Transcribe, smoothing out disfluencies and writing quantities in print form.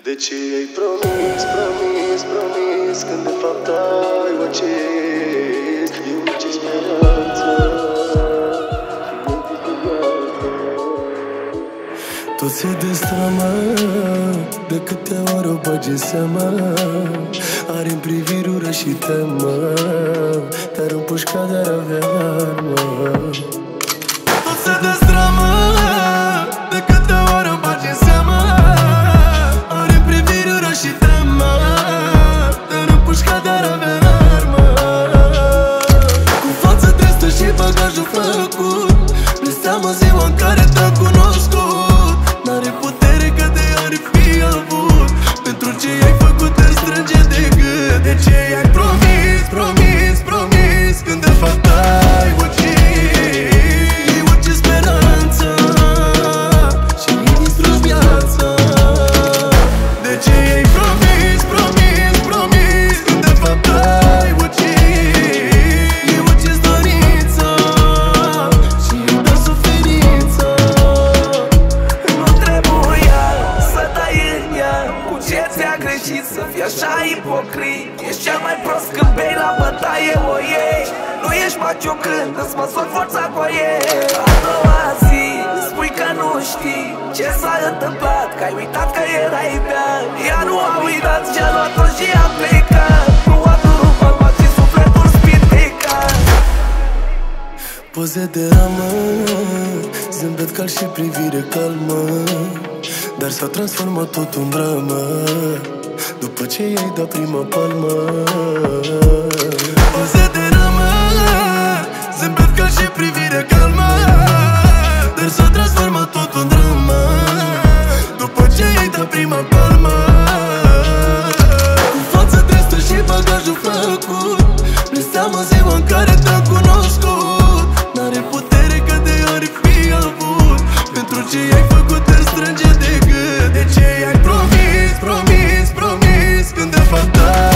De ce ai promis, promis, promis, când de fapt ai ucis? Eu ce speranță tot se destramă, de câte ori o bagi în seamă. Are-n priviri ură și temă, te-ar împușca, dar avea armă. Tot se destramă, de câte ori o bagi în seamă. Are-n priviri ură și temă, te-ar împușca, dar avea armă. Cu față trestă și bagajul făcut, de seamă ziua în care te-am cunoscut. N-are putere că de ori fi avut, pentru ce ai făcut te strânge de gât. De ce ai promis, promis, promis, când de fapt ai ucis? Ai ucis speranța și îi distrugi viața. De ce ai promis, promis, promis, când de fapt ai ucis? Ai ucis dorința și îi dă suferința. Ți-a greșit să fii așa ipocrit. Ești cel mai prost când bei la bătaie o iei. Nu ești macio când îți măsori forța cu ei. A doua zi spui că nu știi ce s-a întâmplat, că ai uitat că erai beat. Ea nu a uitat, și-a luat-o și a plecat. Nu a durut palma, ci sufletul spintecat. Poze de ramă, zâmbet cald și privire calmă, dar s-a transformat tot în dramă după ce i-ai dat prima palmă. Poze de ramă, zâmbet cald și privire calmă, dar s-a transformat tot în dramă după ce i-ai dat prima palmă. Cu față trestă și bagajul făcut, de seamă ziua în care te-am cunoscut. N-are putere că de ori fi avut, pentru ce ai făcut te strânge de gât. De ce ai promis, promis, promis, când de fapt